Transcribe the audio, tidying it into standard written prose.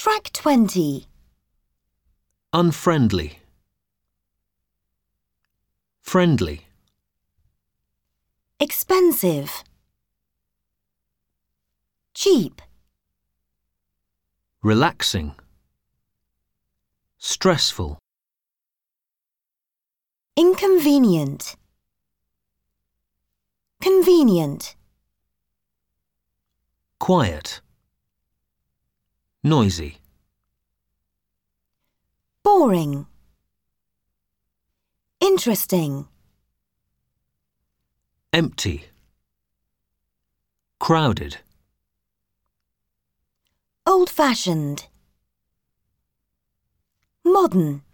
Track 20. Unfriendly. Friendly. Expensive. Cheap. Relaxing. Stressful. Inconvenient. Convenient. Quiet. Noisy. Boring. Interesting. Empty. Crowded. Old-fashioned. Modern.